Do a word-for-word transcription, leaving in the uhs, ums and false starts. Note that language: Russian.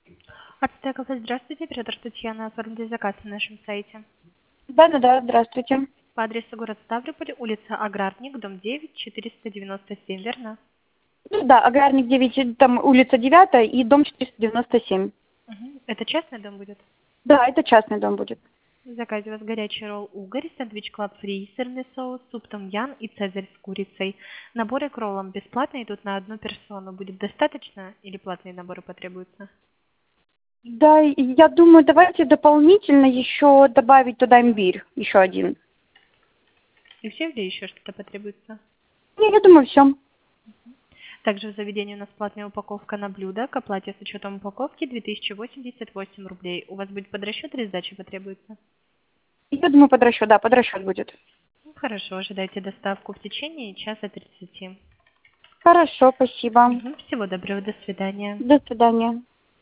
Ацтек кафе, здравствуйте, оператор Татьяна, оформите заказ на нашем сайте. Да-да-да, здравствуйте. По адресу город Ставрополь, улица Аграрник, дом девять, четыреста девяносто семь, верно? Ну да, Аграрник девять, там улица девятая и дом четыреста девяносто семь. Угу. Это частный дом будет? Да, это частный дом будет. В заказе у вас горячий ролл угорь, сэндвич клаб фри, сырный соус, суп том ян и цезарь с курицей. Наборы к роллам бесплатно идут на одну персону. Будет достаточно или платные наборы потребуются? Да, и я думаю, давайте дополнительно еще добавить туда имбирь, еще один. И все или еще что-то потребуется? Не, я думаю, все. Также в заведении у нас платная упаковка на блюдо. К оплате с учетом упаковки две тысячи восемьдесят восемь рублей. У вас будет подрасчет или сдача потребуется? Я думаю, под расчет, да, под расчет будет. Ну, хорошо, ожидайте доставку в течение часа тридцати. Хорошо, спасибо. Мгм. Всего доброго, до свидания. До свидания.